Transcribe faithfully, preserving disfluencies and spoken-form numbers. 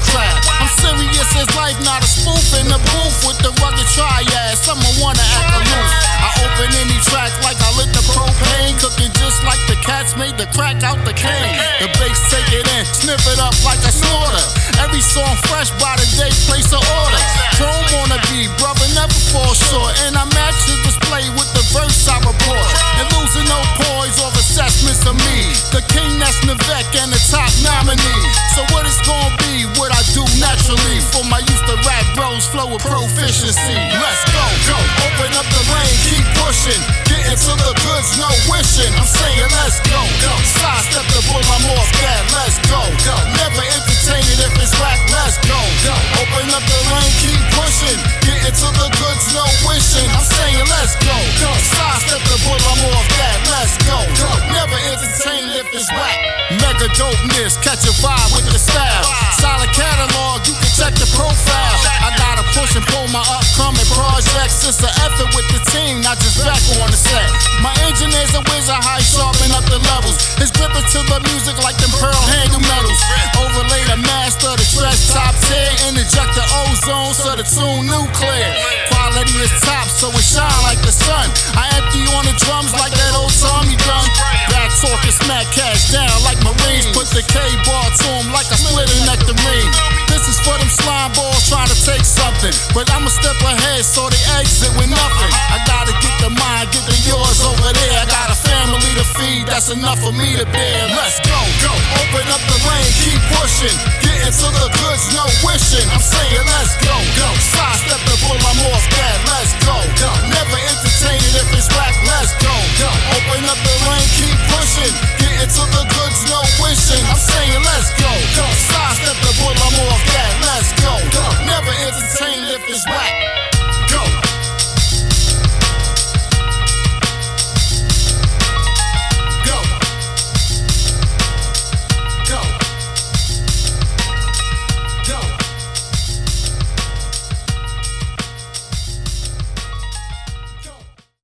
crowd. I'm serious as life, not a spoof in the booth with the rugged triad. Someone wanna act aloof. I open any track like I lit the propane, cooking just like the cats made the crack out the cane. The bass take it in, sniff it up like a snorter. Every song fresh by the day, place an order. Chrome on the beat, brother never fall short, and I match the display with the verse I report. And losing no poise or assessments of me, the king that's Nevek and the top nominee. So what it's gonna be, what I do naturally, for my used to rap bros, flow with proficiency. Let's go, go, open up the lane, keep pushing, getting to the goods, no wishing. I'm saying let's go, go, sidestep the bull, I'm off that. Let's go, go, never entertain it if it's whack. Let's go, go, open up the lane, keep pushing, getting to the goods, no wishing. I'm saying let's go, go, sidestep the bull, I'm off that. Let's go, go, never entertain it if it's whack. Mega dopeness, catch a vibe with the style. Solid catalog, you can check the profile. I gotta push and pull my upcoming projects. It's an effort with the team, not just back on the set. My engineer's a wizard, how he sharpen up the levels. His grip to the music like them pearl handle metals. Overlay the master, the stretch top tier, and inject the ozone so the tune nuclear. Quality is top, so it shine like the sun. I empty on the drums like that old Tommy gun. Back talking smack cash down like Marines. Put the K-bar to him like I split a nectarine. This is for them slime balls trying to take something, but I'ma step ahead so they exit with nothing. I gotta get the mine, get the yours over there. I got a family to feed, that's enough for me to bear. Let's go, go, open up the lane, keep pushing, getting to the goods, no wishing. I'm saying let's go, go, sidestep the bull, I'm off that. Let's go,